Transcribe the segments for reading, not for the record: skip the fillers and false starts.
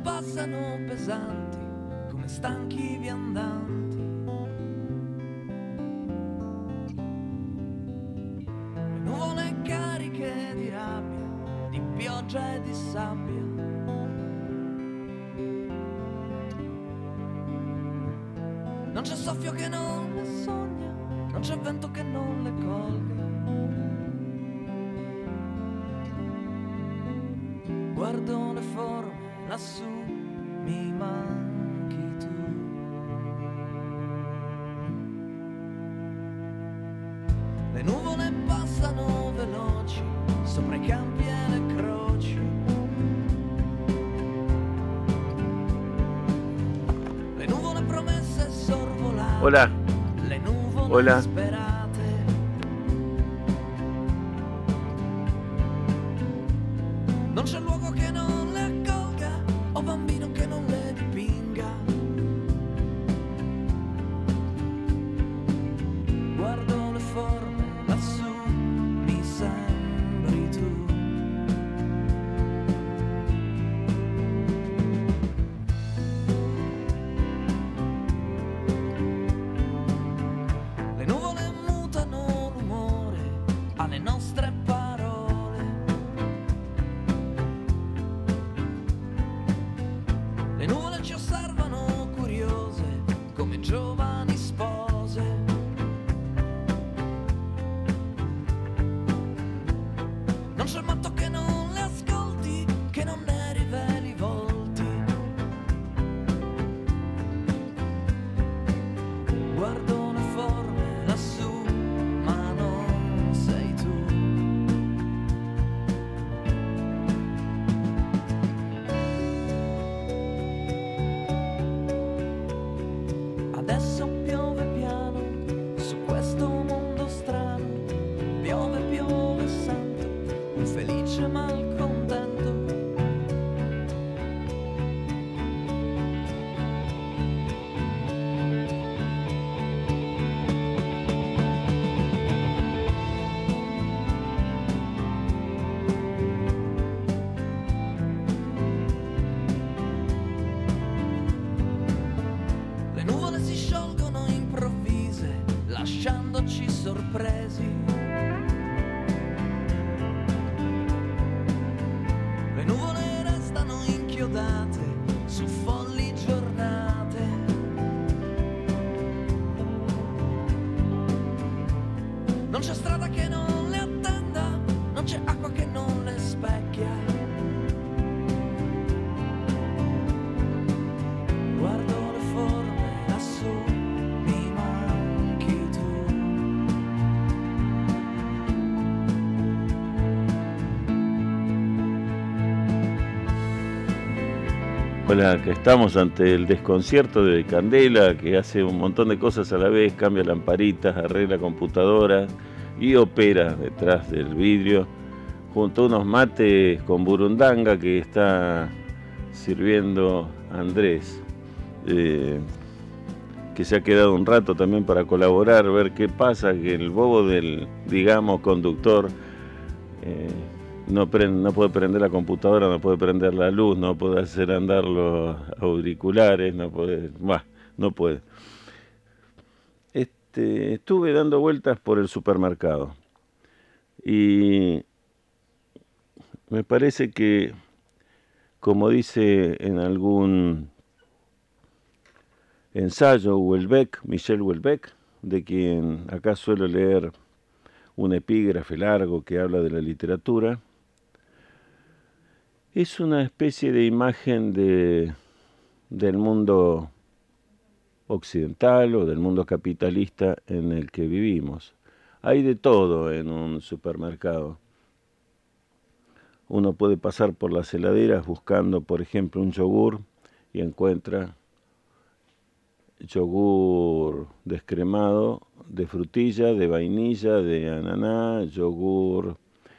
passano pesanti come stanchi viandanti. Le nuvole cariche di rabbia, di pioggia e di sabbia. Non c'è soffio che non le sogna, non c'è vento che non le colga. Guardo le forme lassù, mi manchi tu. Le nuvole passano veloci sopra i campi e le croci. Le nuvole promesse sorvolate. Hola. Le nuvole Hola. sperate. Non c'è luogo che non le accolga, o bambino che non le dipinga. Guardo le forme lassù, mi sembri tu. Le nuvole mutano l'umore alle nostre parole. Le nuvole ci osservano curiose come giovani spose. Non c'è matto che non le ascolti, che non ne riveli i volti. Guardo le forme lassù, ma non sei tu. Adesso piove piano su questo mondo strano. Piove, piove, sento un felice malcontento. Le nuvole si sciolgono improvvise, lasciandoci sorpresi. Le nuvole restano inchiodate su folli giornate. Non c'è strada che non le attenda, non c'è acqua che non le specchia. Guardo le forme lassù, mi manchi tu. Hola, que estamos ante el desconcierto de Candela, que hace un montón de cosas a la vez, cambia lamparitas, arregla computadoras y opera detrás del vidrio, junto a unos mates con burundanga que está sirviendo Andrés, que se ha quedado un rato también para colaborar, ver qué pasa, que el bobo del, digamos, conductor no puede prender la computadora, no puede prender la luz, no puede hacer andar los auriculares, no puede. Estuve dando vueltas por el supermercado y me parece que, como dice en algún ensayo Michel Houellebecq, de quien acá suelo leer un epígrafe largo que habla de la literatura, es una especie de imagen del mundo occidental o del mundo capitalista en el que vivimos. Hay de todo en un supermercado. Uno puede pasar por las heladeras buscando, por ejemplo, un yogur y encuentra yogur descremado de frutilla, de vainilla, de ananá, yogur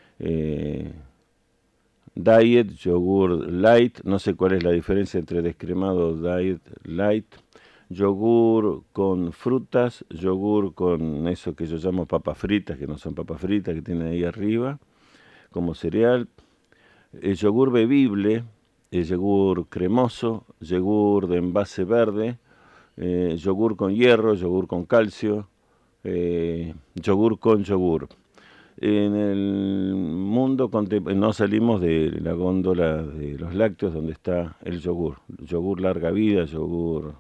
diet, yogur light, no sé cuál es la diferencia entre descremado, diet, light, yogur con frutas, yogur con eso que yo llamo papas fritas, que no son papas fritas, que tiene ahí arriba, como cereal, el yogur bebible, yogur cremoso, yogur de envase verde, yogur con hierro, yogur con calcio, yogur con yogur. En el mundo no salimos de la góndola de los lácteos donde está el yogur larga vida, yogur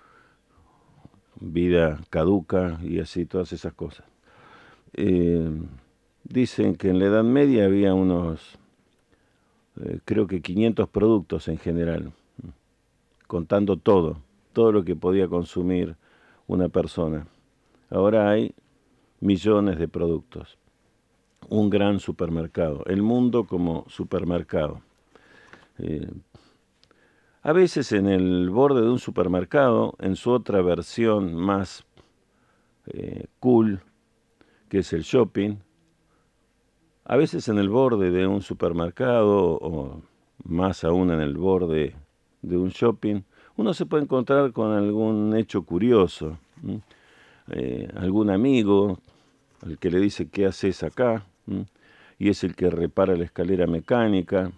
vida caduca y así, todas esas cosas. Dicen que en la Edad Media había unos, creo que 500 productos en general, contando todo lo que podía consumir una persona. Ahora hay millones de productos. Un gran supermercado, el mundo como supermercado. A veces en el borde de un supermercado, en su otra versión más cool, que es el shopping, a veces en el borde de un supermercado o más aún en el borde de un shopping, uno se puede encontrar con algún hecho curioso, algún amigo al que le dice ¿qué haces acá? Y es el que repara la escalera mecánica,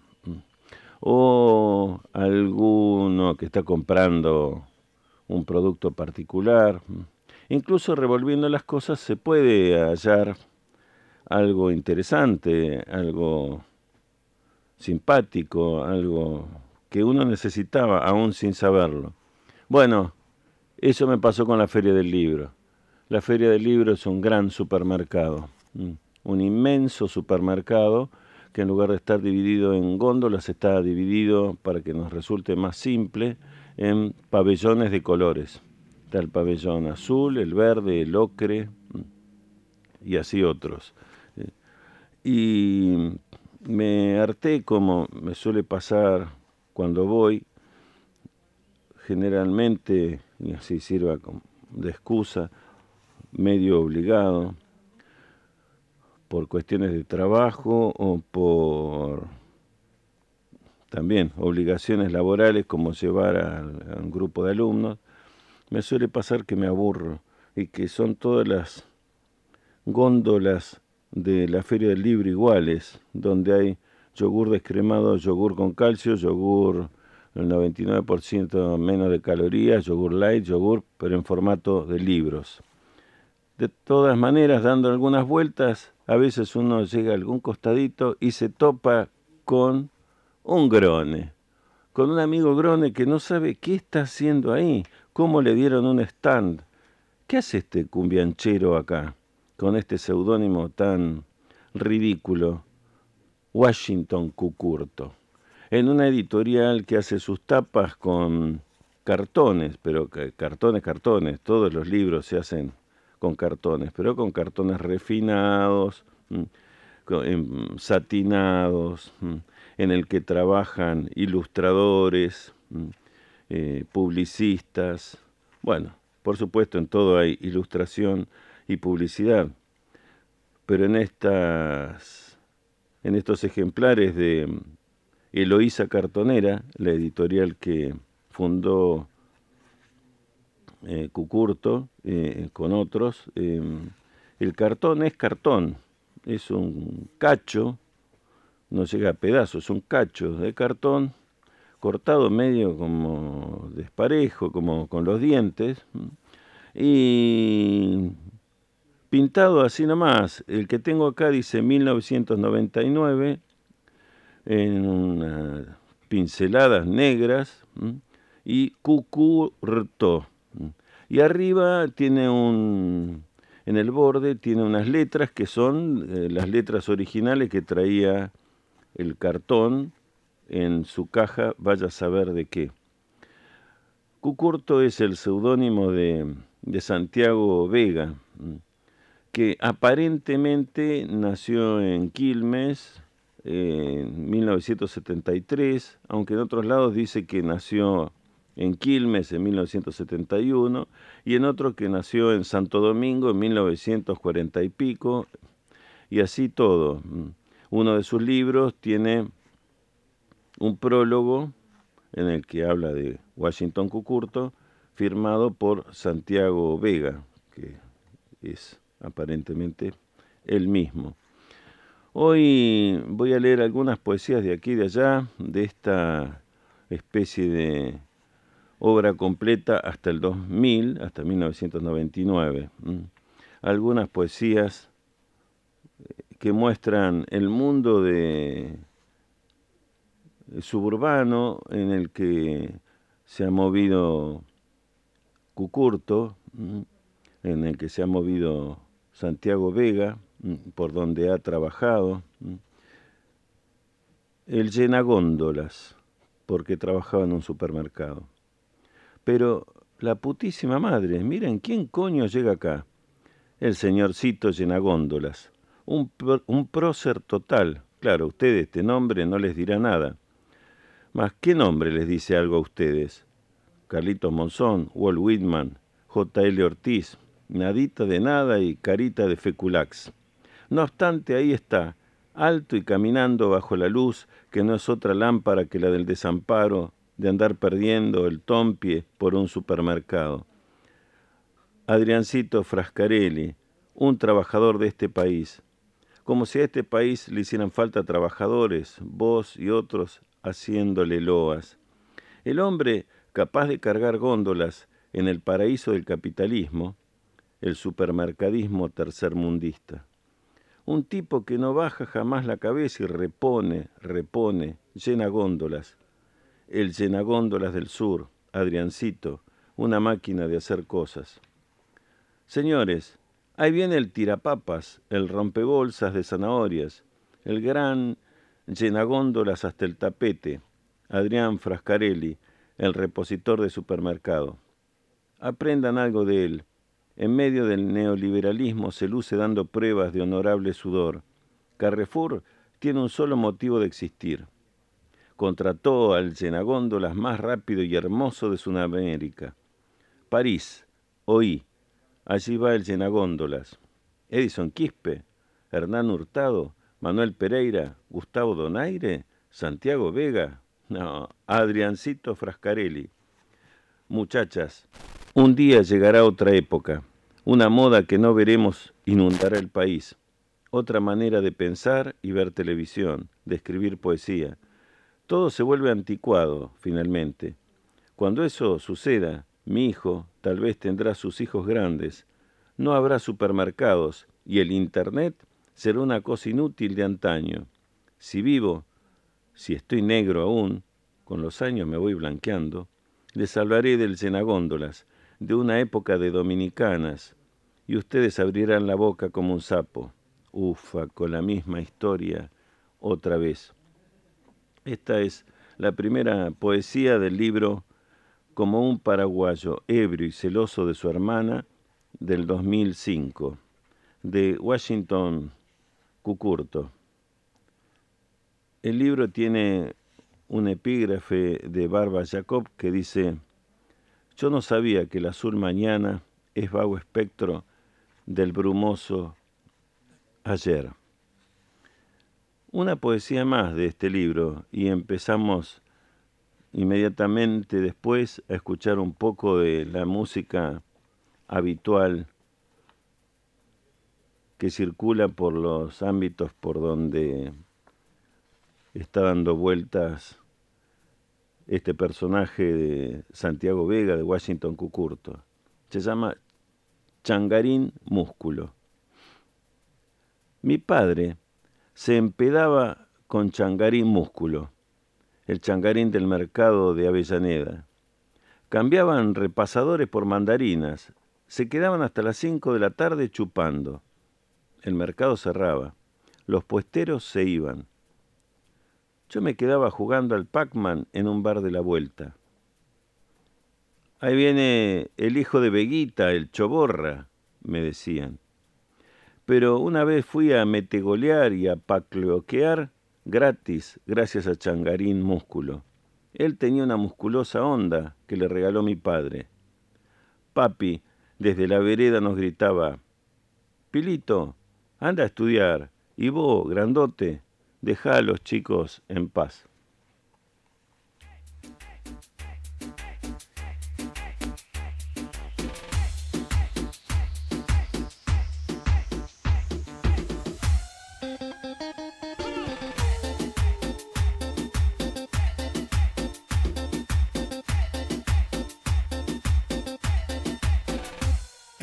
o alguno que está comprando un producto particular. Incluso revolviendo las cosas se puede hallar algo interesante, algo simpático, algo que uno necesitaba aún sin saberlo. Bueno, eso me pasó con la Feria del Libro. La Feria del Libro es un gran supermercado, un inmenso supermercado que en lugar de estar dividido en góndolas está dividido, para que nos resulte más simple, en pabellones de colores. Está el pabellón azul, el verde, el ocre y así otros. Y me harté, como me suele pasar cuando voy, generalmente, y así sirva de excusa, medio obligado, por cuestiones de trabajo o por también obligaciones laborales como llevar a un grupo de alumnos, me suele pasar que me aburro y que son todas las góndolas de la Feria del Libro iguales, donde hay yogur descremado, yogur con calcio, yogur el 99% menos de calorías, yogur light, yogur, pero en formato de libros. De todas maneras, dando algunas vueltas, a veces uno llega a algún costadito y se topa con un grone, con un amigo grone que no sabe qué está haciendo ahí, cómo le dieron un stand. ¿Qué hace este cumbianchero acá, con este seudónimo tan ridículo? Washington Cucurto, en una editorial que hace sus tapas con cartones, pero cartones, todos los libros se hacen con cartones, pero con cartones refinados, satinados, en el que trabajan ilustradores, publicistas. Bueno, por supuesto en todo hay ilustración y publicidad, pero en estos ejemplares de Eloísa Cartonera, la editorial que fundó Cucurto, con otros, el cartón es cartón, es un cacho, no llega a pedazos, es un cacho de cartón cortado medio como desparejo, como con los dientes, y pintado así nomás. El que tengo acá dice 1999, en unas pinceladas negras, y Cucurto. Y arriba tiene en el borde tiene unas letras que son las letras originales que traía el cartón en su caja, vaya a saber de qué. Cucurto es el seudónimo de Santiago Vega, que aparentemente nació en Quilmes en 1973, aunque en otros lados dice que nació en Quilmes en 1971 y en otro que nació en Santo Domingo en 1940 y pico, y así todo. Uno de sus libros tiene un prólogo en el que habla de Washington Cucurto, firmado por Santiago Vega, que es aparentemente él mismo. Hoy voy a leer algunas poesías de aquí y de allá, de esta especie de obra completa hasta el 2000, hasta 1999. Algunas poesías que muestran el mundo suburbano en el que se ha movido Cucurto, en el que se ha movido Santiago Vega, por donde ha trabajado. El llenagóndolas, porque trabajaba en un supermercado. Pero la putísima madre, miren, ¿quién coño llega acá? El señorcito llenagóndolas, un prócer total. Claro, ustedes este nombre no les dirá nada. Mas, ¿qué nombre les dice algo a ustedes? Carlitos Monzón, Walt Whitman, J.L. Ortiz, nadita de nada y carita de feculax. No obstante, ahí está, alto y caminando bajo la luz, que no es otra lámpara que la del desamparo, de andar perdiendo el tompie por un supermercado. Adriancito Frascarelli, un trabajador de este país. Como si a este país le hicieran falta trabajadores, vos y otros haciéndole loas. El hombre capaz de cargar góndolas en el paraíso del capitalismo, el supermercadismo tercermundista. Un tipo que no baja jamás la cabeza y repone, llena góndolas. El llenagóndolas del sur, Adriancito, una máquina de hacer cosas. Señores, ahí viene el tirapapas, el rompebolsas de zanahorias, el gran llenagóndolas hasta el tapete, Adrián Frascarelli, el repositor de supermercado. Aprendan algo de él. En medio del neoliberalismo se luce dando pruebas de honorable sudor. Carrefour tiene un solo motivo de existir. Contrató al llenagóndolas más rápido y hermoso de Sudamérica. París, oí, allí va el llenagóndolas. Edison Quispe, Hernán Hurtado, Manuel Pereira, Gustavo Donaire, Santiago Vega, no, Adriancito Frascarelli. Muchachas, un día llegará otra época, una moda que no veremos inundará el país, otra manera de pensar y ver televisión, de escribir poesía. Todo se vuelve anticuado, finalmente. Cuando eso suceda, mi hijo tal vez tendrá sus hijos grandes. No habrá supermercados y el Internet será una cosa inútil de antaño. Si vivo, si estoy negro aún, con los años me voy blanqueando, les hablaré del llenagóndolas, de una época de dominicanas, y ustedes abrirán la boca como un sapo. Ufa, con la misma historia otra vez. Esta es la primera poesía del libro Como un paraguayo ebrio y celoso de su hermana, del 2005, de Washington Cucurto. El libro tiene un epígrafe de Barba Jacob que dice: yo no sabía que el azul mañana es vago espectro del brumoso ayer. Una poesía más de este libro y empezamos inmediatamente después a escuchar un poco de la música habitual que circula por los ámbitos por donde está dando vueltas este personaje de Santiago Vega, de Washington Cucurto. Se llama Changarín Músculo. Mi padre se empedaba con Changarín Músculo, el changarín del mercado de Avellaneda. Cambiaban repasadores por mandarinas, se quedaban hasta las 5 de la tarde chupando. El mercado cerraba, los puesteros se iban. Yo me quedaba jugando al Pac-Man en un bar de la vuelta. Ahí viene el hijo de Veguita, el Choborra, me decían. Pero una vez fui a metegolear y a pacloquear gratis, gracias a Changarín Músculo. Él tenía una musculosa onda que le regaló mi padre. Papi, desde la vereda nos gritaba: Pilito, anda a estudiar, y vos, grandote, dejá a los chicos en paz.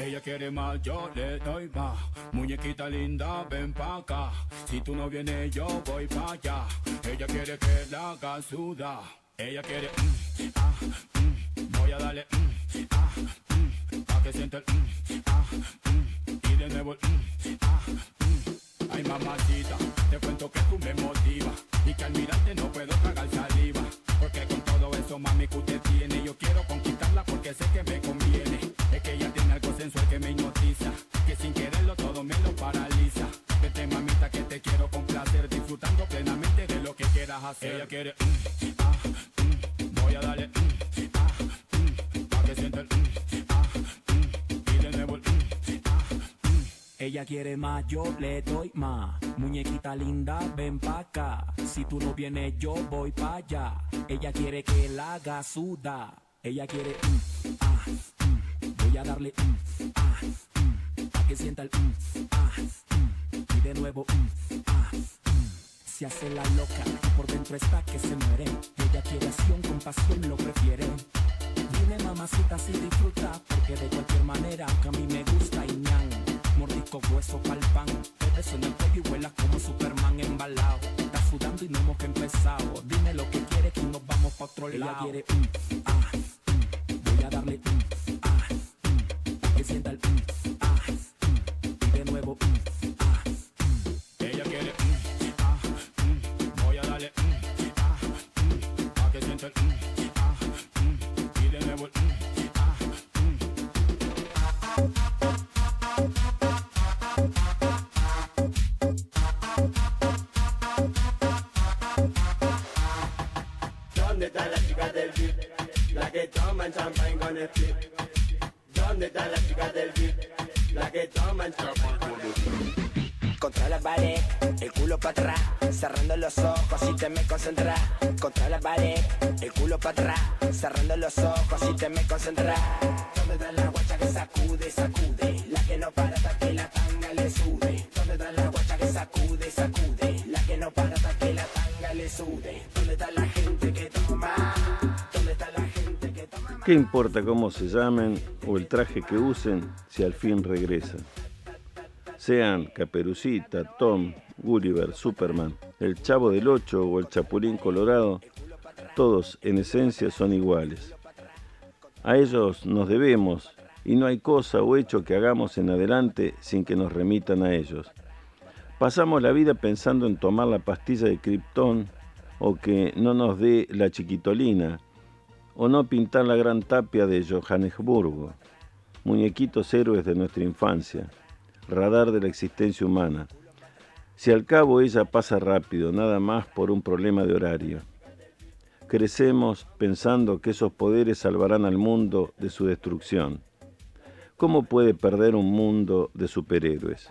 Ella quiere más, yo le doy más. Muñequita linda, ven pa' acá. Si tú no vienes, yo voy pa' allá. Ella quiere que la haga sudar. Ella quiere, voy a darle, pa' que sienta el, y de nuevo el, Ay mamacita, te cuento que tú me motivas y que al mirarte no puedo tragar saliva. Porque con todo eso, mami, que usted tiene, yo quiero conquistarla porque sé que me conviene. Es que ella tiene algo sensual que me hipnotiza, que sin quererlo todo me lo paraliza. Vete mamita que te quiero complacer, disfrutando plenamente de lo que quieras hacer. Ella quiere, voy a darle, pa' que sienta el, y de nuevo el, Ella quiere más, yo le doy más. Muñequita linda, ven pa' acá. Si tú no vienes, yo voy pa' allá. Ella quiere que la haga sudar. Ella quiere, voy a darle, pa' que sienta el, y de nuevo, se hace la loca y por dentro está que se muere. Ella quiere acción, con pasión lo prefiere. Dime mamacita si disfruta, porque de cualquier manera que a mí me gusta y ñan. Mordisco hueso pa'l pan, te beso en el cuello y vuelas como Superman embalado. Estás sudando y no hemos empezado. Dime lo que quieres que nos vamos pa' otro lado. Ella quiere voy a darle pa' que sienta el y de nuevo Ella quiere, voy a darle, pa' que sienta el, y de nuevo el, ¿Dónde está la chica del VIP? La que toman champagne con el flip. ¿Dónde está la chica del VIP? La que toman champagne con el flip. Contra la pared, el culo para atrás, cerrando los ojos y te me concentras. Contra la pared, el culo para atrás, cerrando los ojos y te me concentras. ¿Dónde está la guacha que sacude, sacude? La que no para hasta que la tanga le sude. ¿Dónde está la guacha que sacude, sacude? La que no para hasta que la tanga le sude. ¿Dónde está la gente que toma? ¿Dónde está la gente que toma? ¿Qué importa cómo se llamen o el traje que usen si al fin regresan? Sean Caperucita, Tom, Gulliver, Superman, el Chavo del Ocho o el Chapulín Colorado, todos en esencia son iguales. A ellos nos debemos y no hay cosa o hecho que hagamos en adelante sin que nos remitan a ellos. Pasamos la vida pensando en tomar la pastilla de Krypton o que no nos dé la chiquitolina o no pintar la gran tapia de Johannesburgo, muñequitos héroes de nuestra infancia, radar de la existencia humana. Si al cabo ella pasa rápido, nada más por un problema de horario. Crecemos pensando que esos poderes salvarán al mundo de su destrucción. ¿Cómo puede perder un mundo de superhéroes?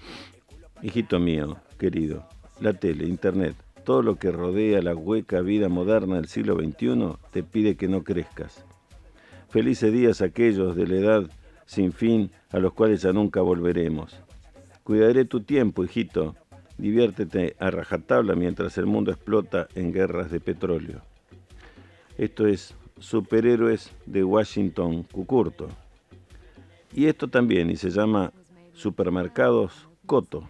Hijito mío, querido, la tele, internet, todo lo que rodea la hueca vida moderna del siglo XXI te pide que no crezcas. Felices días aquellos de la edad sin fin a los cuales ya nunca volveremos. Cuidaré tu tiempo, hijito. Diviértete a rajatabla mientras el mundo explota en guerras de petróleo. Esto es Superhéroes de Washington Cucurto. Y esto también, y se llama Supermercados Coto.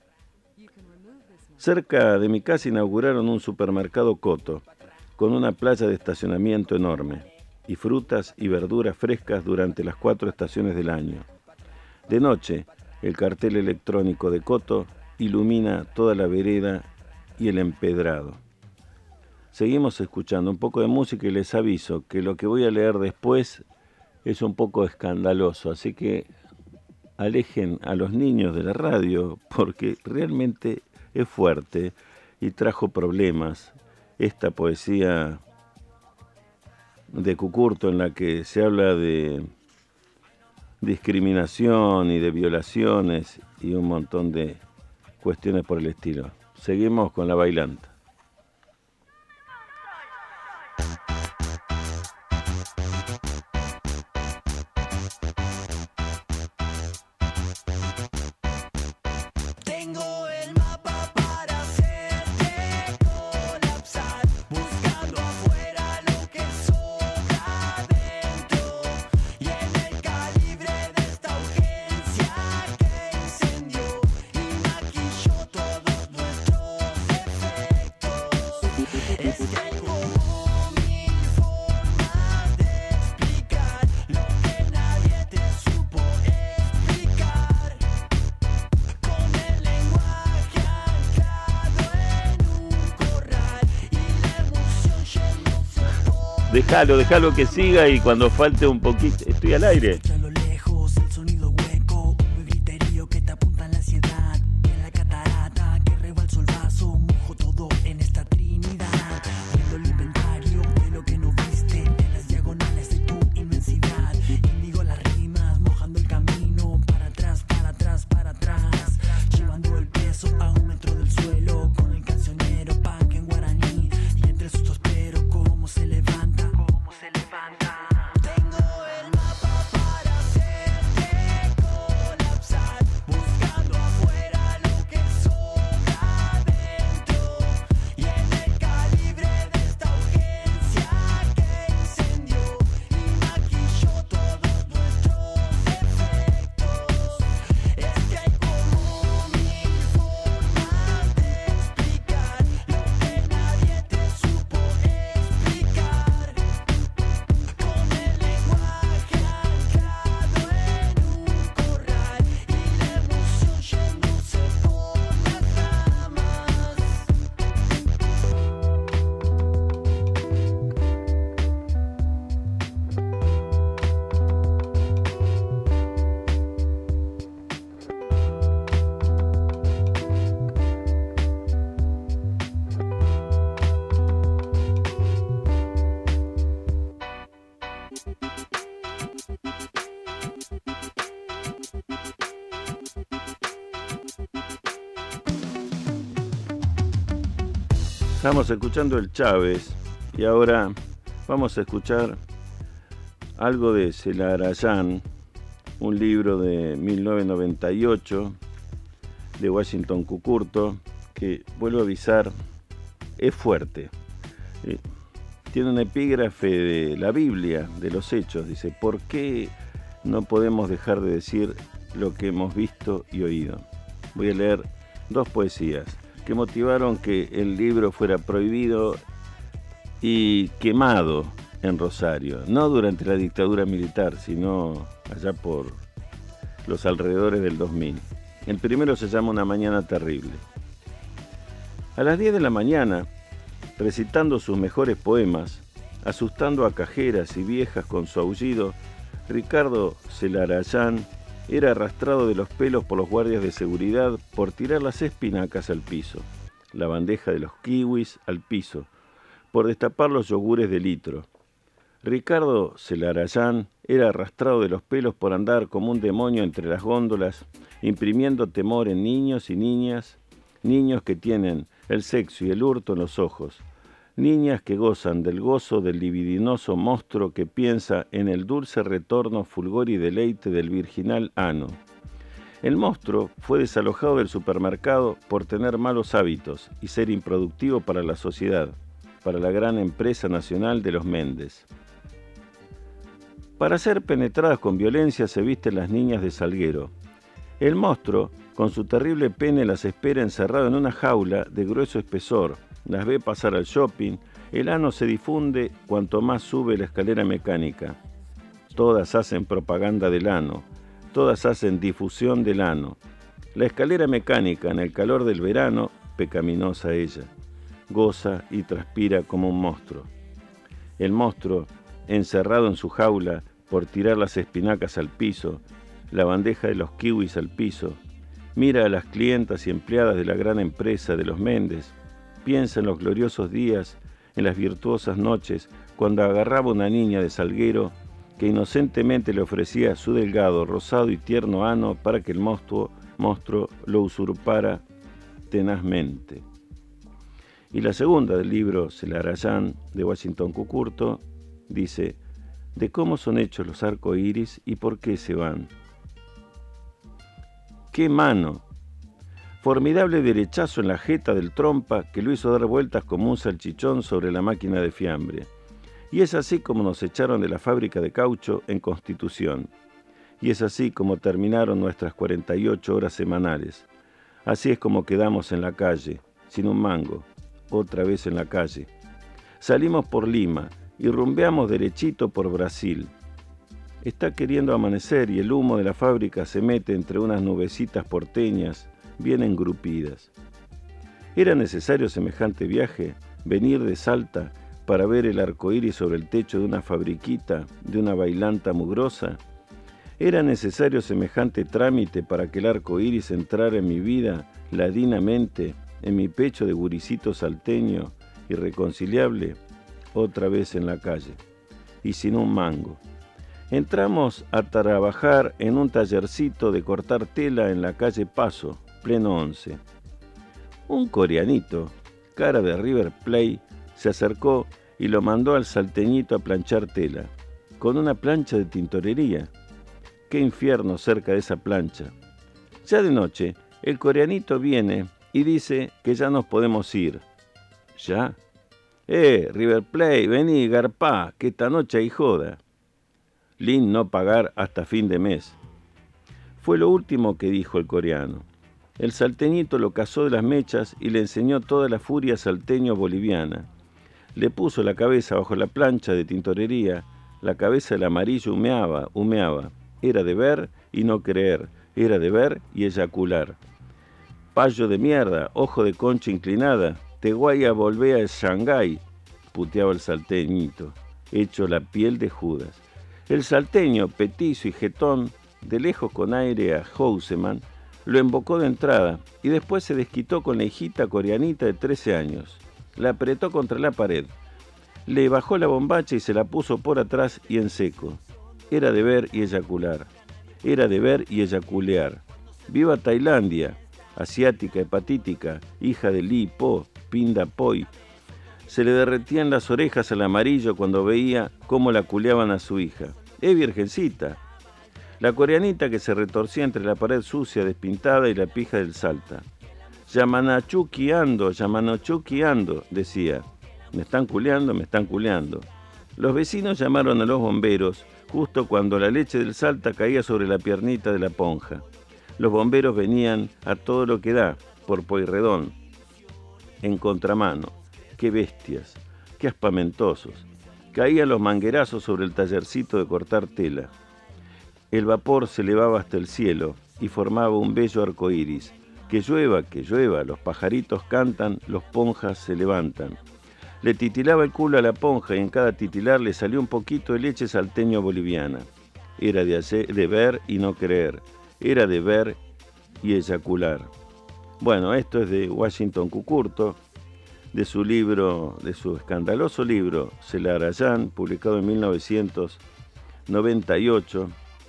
Cerca de mi casa inauguraron un supermercado Coto, con una playa de estacionamiento enorme, y frutas y verduras frescas durante las 4 estaciones del año. De noche, el cartel electrónico de Coto ilumina toda la vereda y el empedrado. Seguimos escuchando un poco de música y les aviso que lo que voy a leer después es un poco escandaloso, así que alejen a los niños de la radio porque realmente es fuerte y trajo problemas esta poesía de Cucurto en la que se habla de discriminación y de violaciones y un montón de cuestiones por el estilo. Seguimos con La Bailanta. Tengo el mapa para hacerte colapsar, buscando afuera lo que sobra dentro, y en el calibre de esta Déjalo que siga y cuando falte un poquito... Estoy al aire. A lo lejos el sonido hueco, un griterío que te apunta en la ansiedad. En la catarata que rebalso el vaso, mojo todo en esta trinidad. Viendo el inventario de lo que no viste, en las diagonales de tu inmensidad. Y digo las rimas, mojando el camino, para atrás, para atrás, para atrás. Llevando el peso a 1 metro del suelo, con el cancionero punk en guaraní. Y entre sustos pero cómo se levanta, cómo se levanta. Tengo el mapa para hacerte colapsar, buscando afuera lo que sobra dentro. Y en el calibre de esta urgencia que incendió y maquilló todos nuestros defectos. Es que hay como 1000 formas de explicar lo que nadie te supo explicar. Con el lenguaje anclado en un corral y la emoción yéndose por las ramas. Estamos escuchando el Chávez y ahora vamos a escuchar algo de Celarayán, un libro de 1998 de Washington Cucurto, que, vuelvo a avisar, es fuerte. Tiene un epígrafe de la Biblia, de los Hechos. Dice: ¿por qué no podemos dejar de decir lo que hemos visto y oído? Voy a leer 2 poesías que motivaron que el libro fuera prohibido y quemado en Rosario, no durante la dictadura militar, sino allá por los alrededores del 2000. El primero se llama Una mañana terrible. A las 10 de la mañana, recitando sus mejores poemas, asustando a cajeras y viejas con su aullido, Ricardo Celarayán era arrastrado de los pelos por los guardias de seguridad por tirar las espinacas al piso, la bandeja de los kiwis al piso, por destapar los yogures de litro. Ricardo Celarayán era arrastrado de los pelos por andar como un demonio entre las góndolas, imprimiendo temor en niños y niñas, niños que tienen el sexo y el hurto en los ojos, niñas que gozan del gozo del libidinoso monstruo que piensa en el dulce retorno, fulgor y deleite del virginal ano. El monstruo fue desalojado del supermercado por tener malos hábitos y ser improductivo para la sociedad, para la gran empresa nacional de los Méndez. Para ser penetradas con violencia se visten las niñas de Salguero. El monstruo, con su terrible pene, las espera encerrado en una jaula de grueso espesor. Las ve pasar al shopping, el ano se difunde cuanto más sube la escalera mecánica. Todas hacen propaganda del ano, todas hacen difusión del ano. La escalera mecánica, en el calor del verano, pecaminosa ella, goza y transpira como un monstruo. El monstruo, encerrado en su jaula por tirar las espinacas al piso, la bandeja de los kiwis al piso, mira a las clientas y empleadas de la gran empresa de los Méndez, piensa en los gloriosos días, en las virtuosas noches, cuando agarraba una niña de Salguero que inocentemente le ofrecía su delgado, rosado y tierno ano para que el monstruo lo usurpara tenazmente. Y la segunda del libro Celarayán, de Washington Cucurto, dice: de cómo son hechos los arcoíris y por qué se van. ¡Qué mano! Formidable derechazo en la jeta del trompa que lo hizo dar vueltas como un salchichón sobre la máquina de fiambre. Y es así como nos echaron de la fábrica de caucho en Constitución. Y es así como terminaron nuestras 48 horas semanales. Así es como quedamos en la calle, sin un mango, otra vez en la calle. Salimos por Lima y rumbeamos derechito por Brasil. Está queriendo amanecer y el humo de la fábrica se mete entre unas nubecitas porteñas bien engrupidas. ¿Era necesario semejante viaje? Venir de Salta, para ver el arco iris sobre el techo de una fabriquita, de una bailanta mugrosa? ¿Era necesario semejante trámite para que el arco iris entrara en mi vida ladinamente, en mi pecho de guricito salteño, irreconciliable? Otra vez en la calle, y sin un mango. Entramos a trabajar en un tallercito de cortar tela en la calle Paso, pleno 11. Un coreanito, cara de River Plate, se acercó y lo mandó al salteñito a planchar tela, con una plancha de tintorería. ¡Qué infierno cerca de esa plancha! Ya de noche, el coreanito viene y dice que ya nos podemos ir. ¿Ya? River Plate, vení, garpá, que esta noche hay joda. Lin no pagar hasta fin de mes. Fue lo último que dijo el coreano. El salteñito lo cazó de las mechas y le enseñó toda la furia salteño-boliviana. Le puso la cabeza bajo la plancha de tintorería, la cabeza del amarillo humeaba. Era de ver y no creer, era de ver y eyacular. Payo de mierda, ojo de concha inclinada, te guay a volver a Shanghái, puteaba el salteñito, hecho la piel de Judas. El salteño, petizo y jetón, de lejos con aire a Houseman, lo embocó de entrada y después se desquitó con la hijita coreanita de 13 años. La apretó contra la pared, le bajó la bombacha y se la puso por atrás y en seco. Era de ver y eyacular, era de ver y eyaculear. ¡Viva Tailandia! Asiática, hepatítica, hija de Li Po, Pinda Poi. Se le derretían las orejas al amarillo cuando veía cómo la culeaban a su hija. Virgencita! La coreanita que se retorcía entre la pared sucia, despintada y la pija del Salta. Yamanachuki ando, decía. Me están culeando. Los vecinos llamaron a los bomberos justo cuando la leche del Salta caía sobre la piernita de la ponja. Los bomberos venían a todo lo que da, por Pueyrredón, en contramano. ¡Qué bestias! ¡Qué aspamentosos! Caían los manguerazos sobre el tallercito de cortar tela. El vapor se elevaba hasta el cielo y formaba un bello arco iris. Que llueva, los pajaritos cantan, los ponjas se levantan. Le titilaba el culo a la ponja y en cada titilar le salió un poquito de leche salteño-boliviana. Era de ver y no creer. Era de ver y eyacular. Bueno, esto es de Washington Cucurto, de su escandaloso libro Celarayán, publicado en 1998,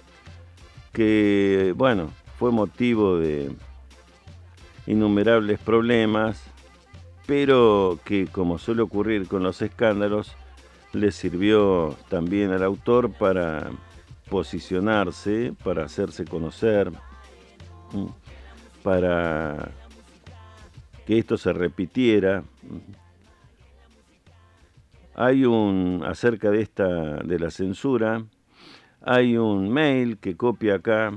que, bueno, fue motivo de innumerables problemas, pero que, como suele ocurrir con los escándalos, le sirvió también al autor para posicionarse, para hacerse conocer, para que esto se repitiera. Acerca de la censura, hay un mail que copia acá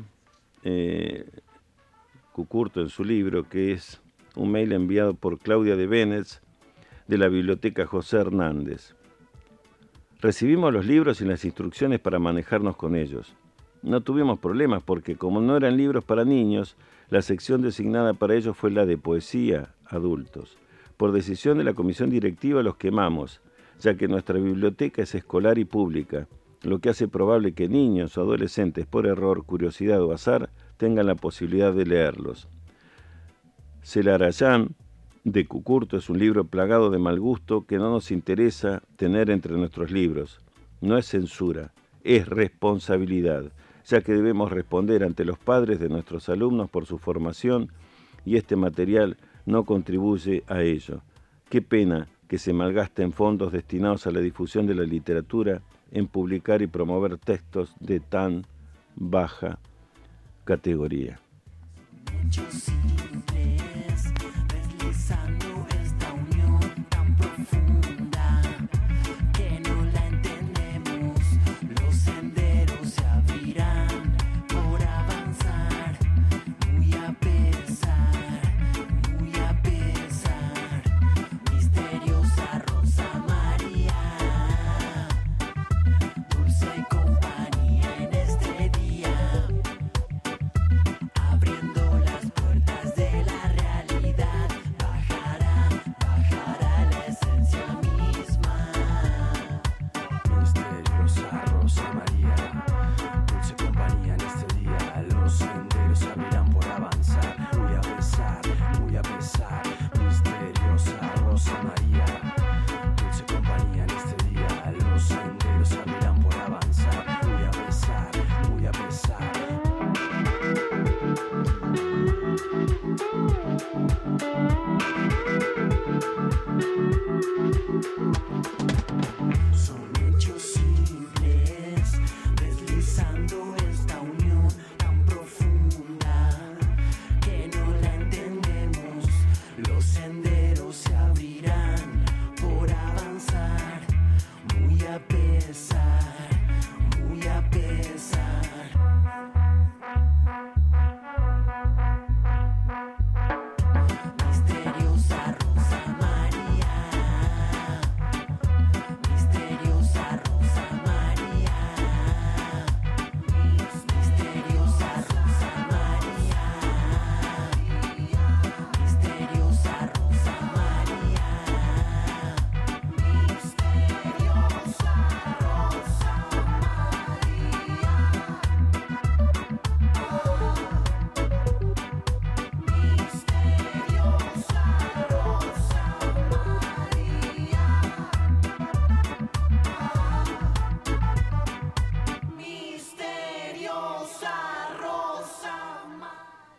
Cucurto en su libro, que es un mail enviado por Claudia de Benetz de la Biblioteca José Hernández. Recibimos los libros y las instrucciones para manejarnos con ellos. No tuvimos problemas porque, como no eran libros para niños, la sección designada para ellos fue la de poesía, adultos. Por decisión de la comisión directiva los quemamos, ya que nuestra biblioteca es escolar y pública, lo que hace probable que niños o adolescentes, por error, curiosidad o azar, tengan la posibilidad de leerlos. Celarayán, de Cucurto, es un libro plagado de mal gusto que no nos interesa tener entre nuestros libros. No es censura, es responsabilidad, ya que debemos responder ante los padres de nuestros alumnos por su formación y este material no contribuye a ello. Qué pena que se malgasten fondos destinados a la difusión de la literatura en publicar y promover textos de tan baja categoría. Abriendo las puertas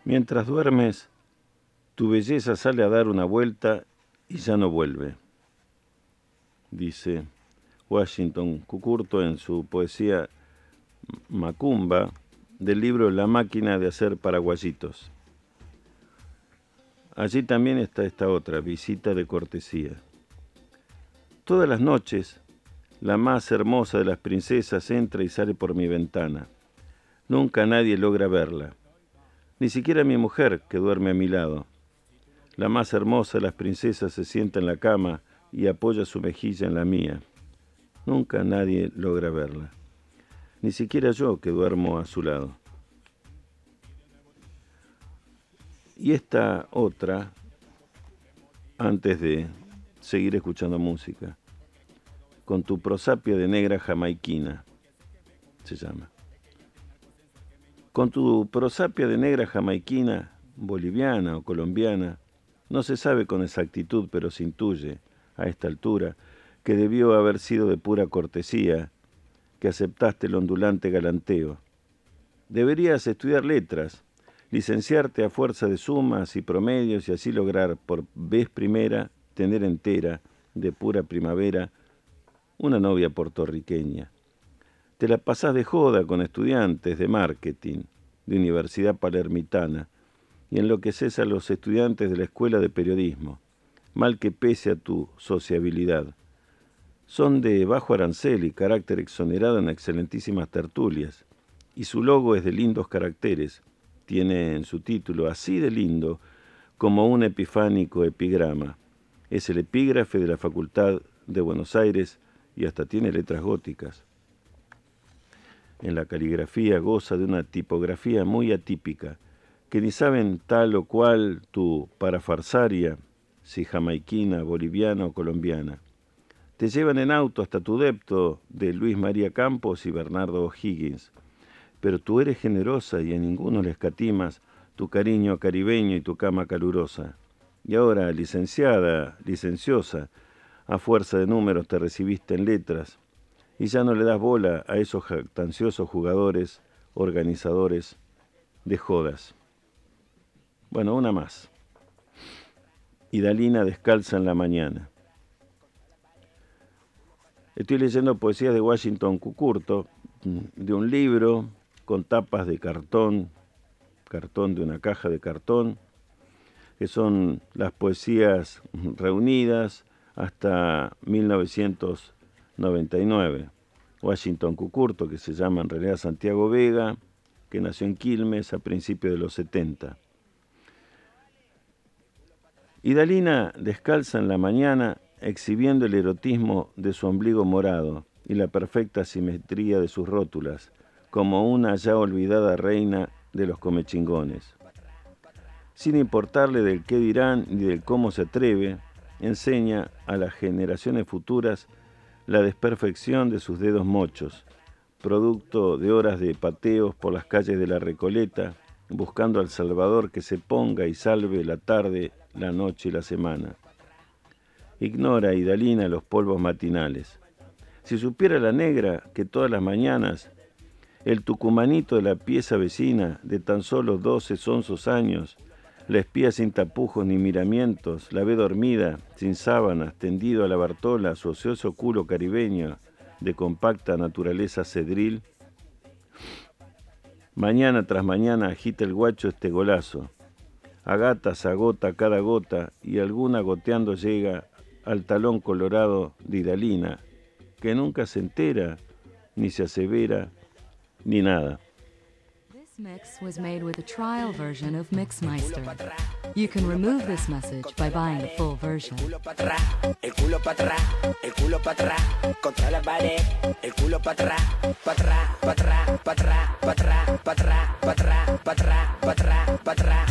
Mientras duermes, tu belleza sale a dar una vuelta y ya no vuelve, dice Washington Cucurto en su poesía Macumba del libro La máquina de hacer paraguayitos. Allí también está esta otra, Visita de cortesía. Todas las noches, la más hermosa de las princesas entra y sale por mi ventana. Nunca nadie logra verla, ni siquiera mi mujer que duerme a mi lado. La más hermosa de las princesas se sienta en la cama y apoya su mejilla en la mía. Nunca nadie logra verla, ni siquiera yo que duermo a su lado. Y esta otra, antes de seguir escuchando música, Con tu prosapia de negra jamaiquina, se llama. Con tu prosapia de negra jamaiquina, boliviana o colombiana, no se sabe con exactitud, pero se intuye, a esta altura, que debió haber sido de pura cortesía, que aceptaste el ondulante galanteo. Deberías estudiar letras, licenciarte a fuerza de sumas y promedios y así lograr por vez primera tener entera, de pura primavera, una novia puertorriqueña. Te la pasás de joda con estudiantes de marketing, de Universidad Palermitana, y enloqueces a los estudiantes de la Escuela de Periodismo, mal que pese a tu sociabilidad. Son de bajo arancel y carácter exonerado en excelentísimas tertulias, y su logo es de lindos caracteres. Tiene en su título, así de lindo, como un epifánico epigrama. Es el epígrafe de la Facultad de Buenos Aires y hasta tiene letras góticas. En la caligrafía goza de una tipografía muy atípica, que ni saben tal o cual tu parafarsaria, si jamaiquina, boliviana o colombiana. Te llevan en auto hasta tu depto de Luis María Campos y Bernardo O'Higgins, pero tú eres generosa y a ninguno le escatimas tu cariño caribeño y tu cama calurosa. Y ahora, licenciosa, a fuerza de números te recibiste en letras, y ya no le das bola a esos jactanciosos jugadores, organizadores de jodas. Bueno, una más. Idalina descalza en la mañana. Estoy leyendo poesías de Washington Cucurto, de un libro con tapas de cartón de una caja de cartón, que son las poesías reunidas hasta 1999. Washington Cucurto, que se llama en realidad Santiago Vega, que nació en Quilmes a principios de los 70. Idalina descalza en la mañana, exhibiendo el erotismo de su ombligo morado y la perfecta simetría de sus rótulas, como una ya olvidada reina de los comechingones. Sin importarle del qué dirán ni del cómo se atreve, enseña a las generaciones futuras la desperfección de sus dedos mochos, producto de horas de pateos por las calles de la Recoleta, buscando al Salvador que se ponga y salve la tarde, la noche y la semana. Ignora Idalina los polvos matinales. Si supiera la negra que todas las mañanas el tucumanito de la pieza vecina de tan solo 12 sonsos años la espía sin tapujos ni miramientos, la ve dormida, sin sábanas, tendido a la Bartola, su ocioso culo caribeño de compacta naturaleza cedril. Mañana tras mañana agita el guacho este golazo. A gatas agota cada gota y alguna goteando llega al talón colorado de Idalina, que nunca se entera, ni se asevera, ni nada. This mix was made with a trial version of Mixmeister. You can remove this message by buying the full version. El culo para atrás, el culo para atrás, contra la pared, el culo para atrás, para atrás, para atrás, para atrás, para atrás, para atrás, para atrás, para atrás, para atrás, para atrás,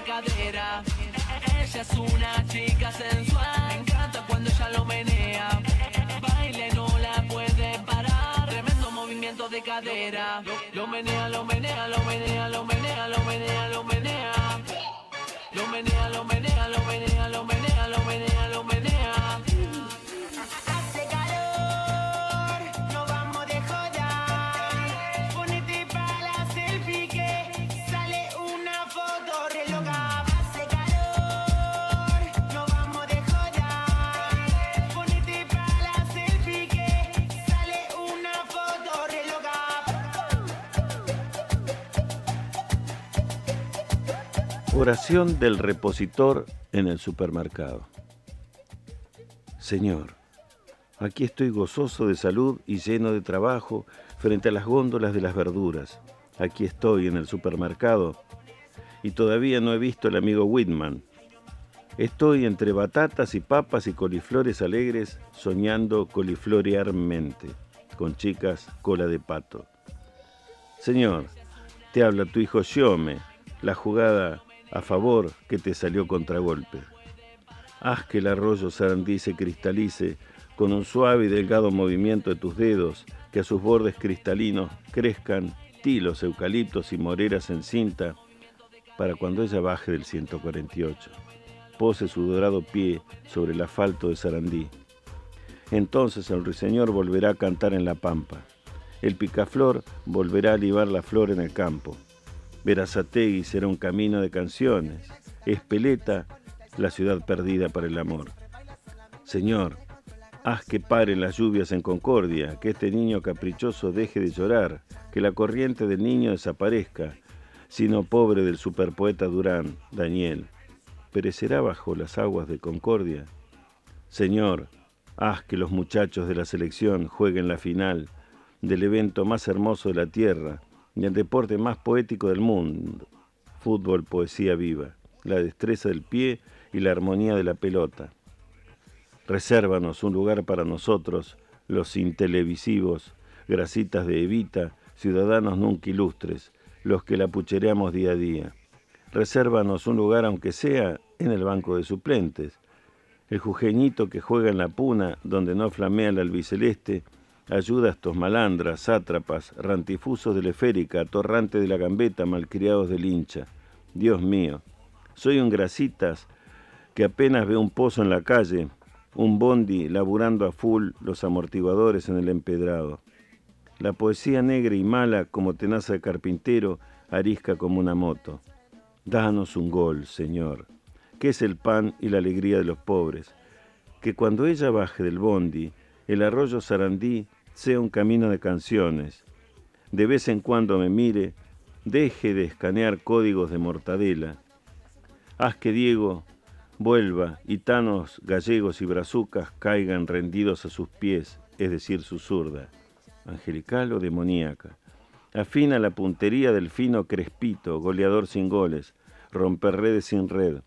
cadera. Ella es una chica sensual, me encanta cuando ella lo menea. Baile no la puede parar, tremendo movimiento de cadera. Lo menea, lo menea, lo menea, lo menea, lo menea, lo menea. Lo menea, lo menea, lo menea, lo menea, lo menea, lo menea. Hace calor, no vamos de joda. Ponete pa' la selfie que sale una foto re loca. Hace calor, no vamos de joda. Ponete pa' la selfie que sale una foto re loca. Oración del repositor en el supermercado. Señor, aquí estoy gozoso de salud y lleno de trabajo frente a las góndolas de las verduras. Aquí estoy en el supermercado y todavía no he visto al amigo Whitman. Estoy entre batatas y papas y coliflores alegres, soñando coliflorearmente, con chicas cola de pato. Señor, te habla tu hijo Xiome, la jugada a favor que te salió contragolpe. Haz que el arroyo Sarandí se cristalice con un suave y delgado movimiento de tus dedos, que a sus bordes cristalinos crezcan tilos, eucaliptos y moreras en cinta, para cuando ella baje del 148, pose su dorado pie sobre el asfalto de Sarandí. Entonces el ruiseñor volverá a cantar en la pampa, el picaflor volverá a libar la flor en el campo, Berazategui será un camino de canciones, Espeleta la ciudad perdida para el amor. Señor, haz que paren las lluvias en Concordia, que este niño caprichoso deje de llorar, que la corriente del niño desaparezca, sino pobre del superpoeta Durán, Daniel, perecerá bajo las aguas de Concordia. Señor, haz que los muchachos de la selección jueguen la final del evento más hermoso de la tierra y el deporte más poético del mundo, fútbol, poesía viva, la destreza del pie y la armonía de la pelota. Resérvanos un lugar para nosotros, los intelevisivos, grasitas de Evita, ciudadanos nunca ilustres, los que la puchereamos día a día. Resérvanos un lugar, aunque sea en el banco de suplentes. El jujeñito que juega en la puna, donde no flamea el albiceleste, ayuda a estos malandras, sátrapas, rantifusos de la esférica, atorrante de la gambeta, malcriados del hincha. Dios mío, soy un grasitas que apenas ve un pozo en la calle, un bondi laburando a full los amortiguadores en el empedrado. La poesía negra y mala como tenaza de carpintero arisca como una moto. Danos un gol, Señor, que es el pan y la alegría de los pobres. Que cuando ella baje del bondi, el arroyo Sarandí sea un camino de canciones. De vez en cuando me mire, deje de escanear códigos de mortadela. Haz que Diego vuelva y tanos, gallegos y brazucas caigan rendidos a sus pies, es decir, su zurda, angelical o demoníaca. Afina la puntería del fino Crespito, goleador sin goles, romper redes sin red.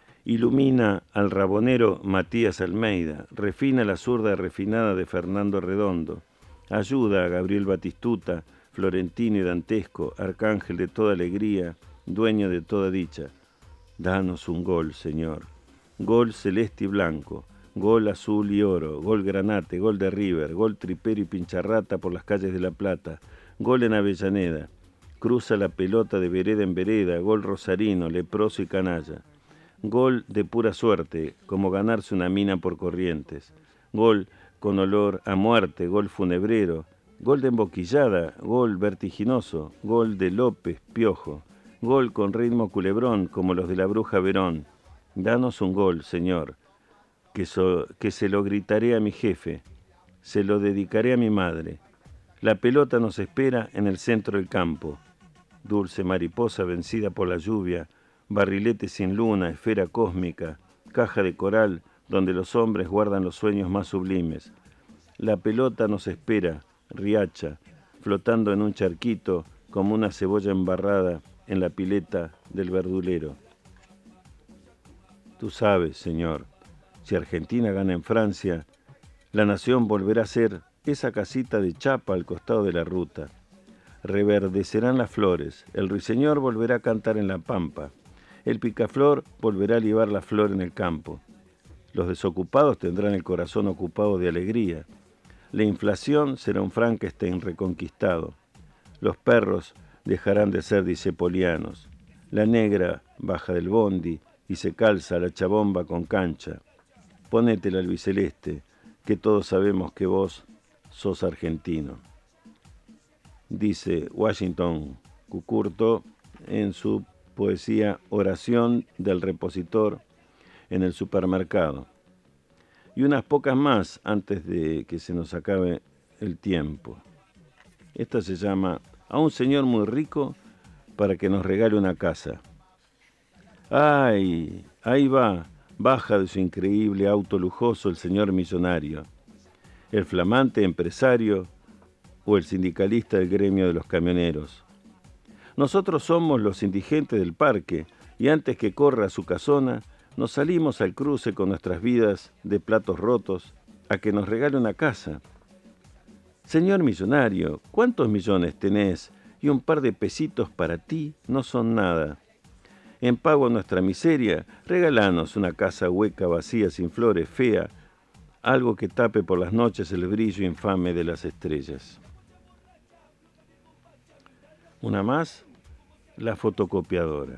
Ilumina al rabonero Matías Almeida, refina la zurda refinada de Fernando Redondo. Ayuda a Gabriel Batistuta, florentino y dantesco, arcángel de toda alegría, dueño de toda dicha. Danos un gol, Señor. Gol celeste y blanco, gol azul y oro, gol granate, gol de River, gol tripero y pincharrata por las calles de La Plata, gol en Avellaneda. Cruza la pelota de vereda en vereda, gol rosarino, leproso y canalla. Gol de pura suerte, como ganarse una mina por Corrientes. Gol con olor a muerte, gol funebrero, gol de emboquillada, gol vertiginoso, gol de López Piojo, gol con ritmo culebrón como los de la bruja Verón. Danos un gol, Señor, que se lo gritaré a mi jefe, se lo dedicaré a mi madre. La pelota nos espera en el centro del campo. Dulce mariposa vencida por la lluvia, barrilete sin luna, esfera cósmica, caja de coral donde los hombres guardan los sueños más sublimes. La pelota nos espera, riacha, flotando en un charquito como una cebolla embarrada en la pileta del verdulero. Tú sabes, Señor, si Argentina gana en Francia, la nación volverá a ser esa casita de chapa al costado de la ruta. Reverdecerán las flores, el ruiseñor volverá a cantar en la pampa, El picaflor volverá a libar la flor en el campo. Los desocupados tendrán el corazón ocupado de alegría. La inflación será un Frankenstein reconquistado. Los perros dejarán de ser disepolianos. La negra baja del bondi y se calza la chabomba con cancha. Ponete el albiceleste, que todos sabemos que vos sos argentino. Dice Washington Cucurto en su poesía Oración del repositor en el supermercado. Y unas pocas más antes de que se nos acabe el tiempo. Esta se llama A un señor muy rico para que nos regale una casa. ¡Ay! Ahí va, baja de su increíble auto lujoso el señor millonario, el flamante empresario o el sindicalista del gremio de los camioneros. Nosotros somos los indigentes del parque y antes que corra a su casona, nos salimos al cruce con nuestras vidas de platos rotos a que nos regale una casa. Señor millonario, ¿cuántos millones tenés? Y un par de pesitos para ti no son nada. En pago a nuestra miseria, regalanos una casa hueca, vacía, sin flores, fea, algo que tape por las noches el brillo infame de las estrellas. Una más, la fotocopiadora.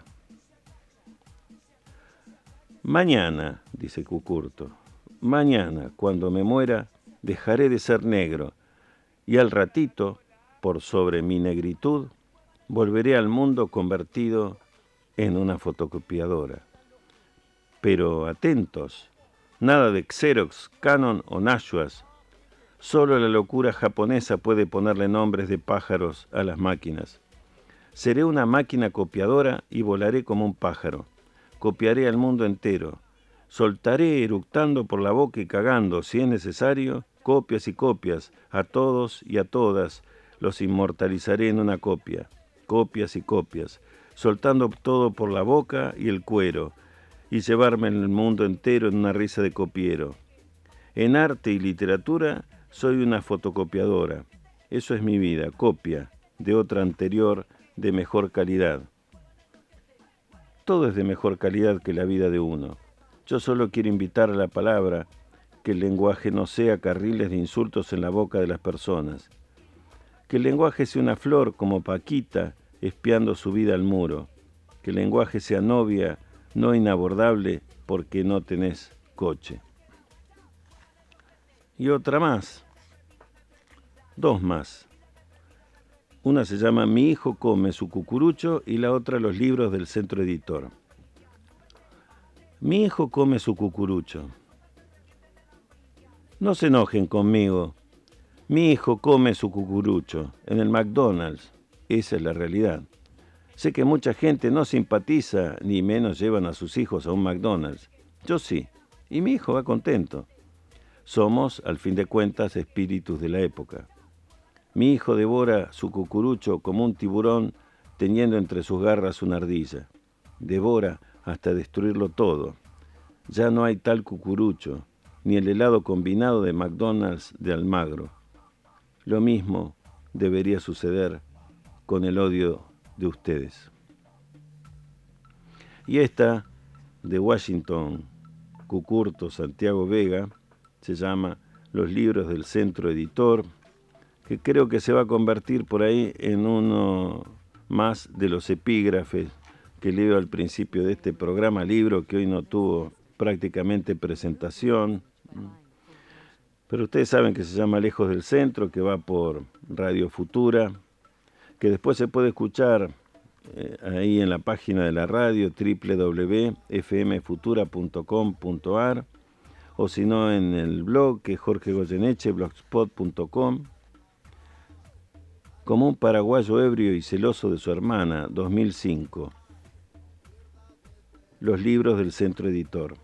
Mañana, dice Cucurto, mañana, cuando me muera, dejaré de ser negro y al ratito, por sobre mi negritud, volveré al mundo convertido en una fotocopiadora. Pero atentos, nada de Xerox, Canon o Nashua. Solo la locura japonesa puede ponerle nombres de pájaros a las máquinas. Seré una máquina copiadora y volaré como un pájaro. Copiaré al mundo entero. Soltaré eructando por la boca y cagando, si es necesario, copias y copias, a todos y a todas, los inmortalizaré en una copia. Copias y copias, soltando todo por la boca y el cuero, y llevarme el mundo entero en una risa de copiero. En arte y literatura soy una fotocopiadora. Eso es mi vida, copia, de otra anterior, de mejor calidad. Todo es de mejor calidad que la vida de uno. Yo solo quiero invitar a la palabra, que el lenguaje no sea carriles de insultos en la boca de las personas. Que el lenguaje sea una flor como Paquita espiando su vida al muro. Que el lenguaje sea novia, no inabordable porque no tenés coche. Y otra más. Dos más. Una se llama Mi hijo come su cucurucho y la otra Los libros del Centro Editor. Mi hijo come su cucurucho. No se enojen conmigo. Mi hijo come su cucurucho en el McDonald's. Esa es la realidad. Sé que mucha gente no simpatiza ni menos llevan a sus hijos a un McDonald's. Yo sí. Y mi hijo va contento. Somos, al fin de cuentas, espíritus de la época. Mi hijo devora su cucurucho como un tiburón teniendo entre sus garras una ardilla. Devora hasta destruirlo todo. Ya no hay tal cucurucho, ni el helado combinado de McDonald's de Almagro. Lo mismo debería suceder con el odio de ustedes. Y esta, de Washington Cucurto Santiago Vega, se llama Los libros del Centro Editor, que creo que se va a convertir por ahí en uno más de los epígrafes que leo al principio de este programa, libro que hoy no tuvo prácticamente presentación, pero ustedes saben que se llama Lejos del Centro, que va por Radio Futura, que después se puede escuchar ahí en la página de la radio www.fmfutura.com.ar o si no en el blog que es Jorge Goyeneche, blogspot.com. Como un paraguayo ebrio y celoso de su hermana, 2005. Los libros del Centro Editor.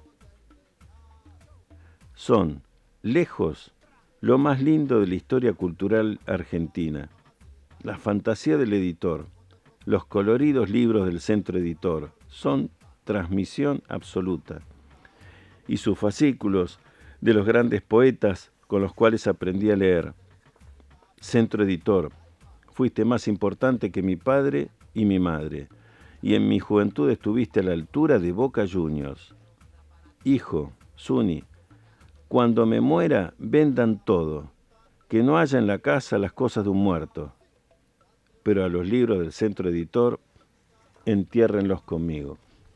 Son, lejos, lo más lindo de la historia cultural argentina. La fantasía del editor, los coloridos libros del Centro Editor, son transmisión absoluta. Y sus fascículos de los grandes poetas con los cuales aprendí a leer. Centro Editor. Fuiste más importante que mi padre y mi madre. y en mi juventud estuviste a la altura de Boca Juniors. Hijo, Zuni, cuando me muera, vendan todo, que no haya en la casa las cosas de un muerto, pero a los libros del centro editor, entiérrenlos conmigo.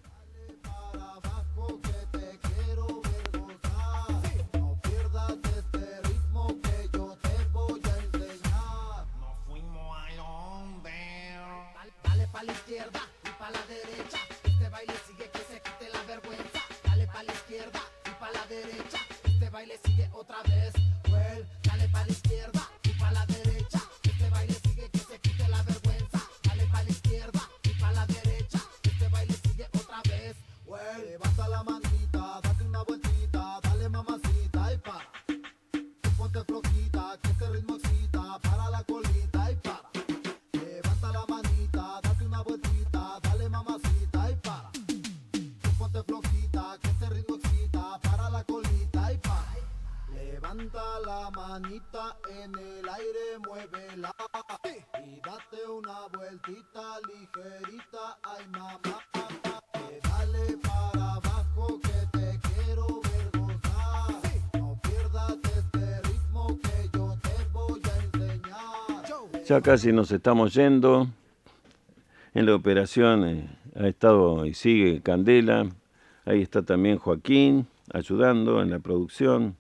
Levanta la manita en el aire, muévela y date una vueltita ligerita, ay mamá. Dale para abajo que te quiero ver gozar. No pierdas este ritmo que yo te voy a enseñar. Ya casi nos estamos yendo. En la operación ha estado y sigue Candela. Ahí está también Joaquín ayudando en la producción.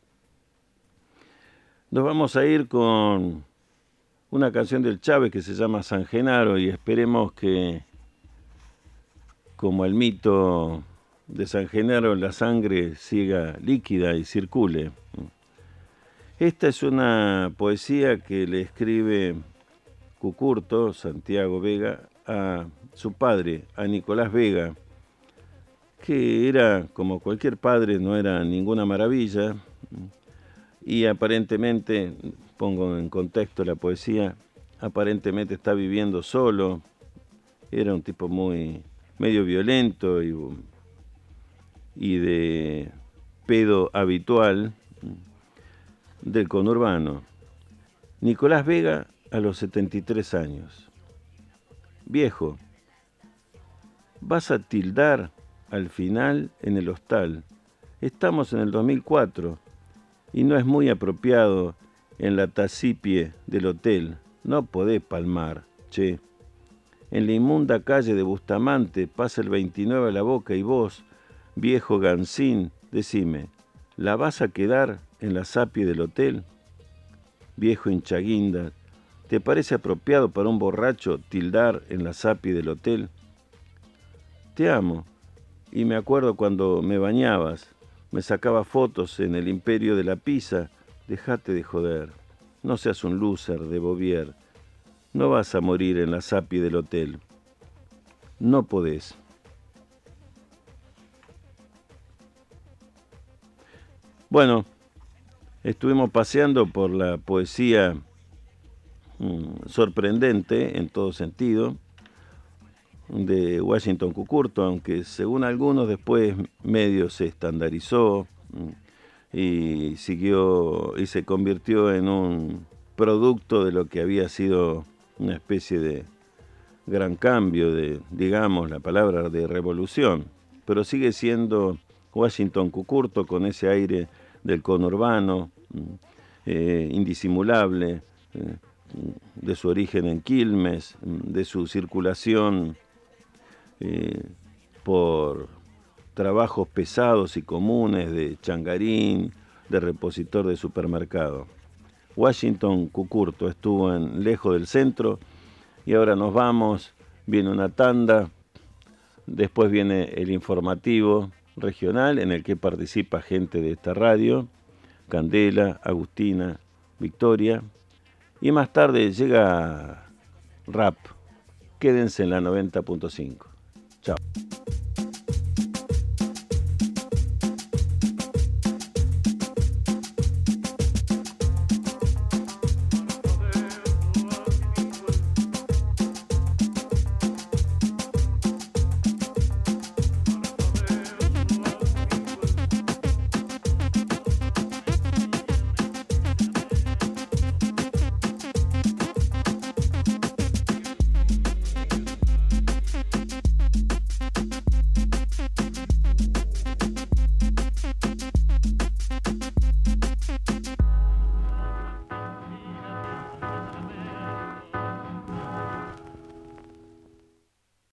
Nos vamos a ir con una canción del Chávez que se llama San Genaro y esperemos que, como el mito de San Genaro, la sangre siga líquida y circule. Esta es una poesía que le escribe Cucurto, Santiago Vega, a su padre, a Nicolás Vega, que era, como cualquier padre, no era ninguna maravilla. Y aparentemente, pongo en contexto la poesía, aparentemente está viviendo solo, era un tipo medio violento y de pedo habitual del conurbano. Nicolás Vega a los 73 años. Viejo, vas a tildar al final en el hostal. Estamos en el 2004. Y no es muy apropiado en la tacipie del hotel. No podés palmar, che. En la inmunda calle de Bustamante pasa el 29 a la boca y vos, viejo gansín, decime, ¿la vas a quedar en la sapie del hotel? Viejo hinchaguinda, ¿te parece apropiado para un borracho tildar en la sapie del hotel? Te amo, y me acuerdo cuando me bañabas. Me sacaba fotos en el Imperio de la Pizza. Dejate de joder. No seas un loser de Bovier. No vas a morir en la sapie del hotel. No podés. Bueno, estuvimos paseando por la poesía sorprendente en todo sentido de Washington Cucurto, aunque según algunos después medio se estandarizó y siguió y se convirtió en un producto de lo que había sido una especie de gran cambio, de, digamos, la palabra de revolución, pero sigue siendo Washington Cucurto con ese aire del conurbano, indisimulable, de su origen en Quilmes, de su circulación por trabajos pesados y comunes de changarín, de repositor de supermercado. Washington Cucurto estuvo lejos del centro y ahora nos vamos, viene una tanda, después viene el informativo regional en el que participa gente de esta radio, Candela, Agustina, Victoria, y más tarde llega Rap. Quédense en la 90.5. Chao.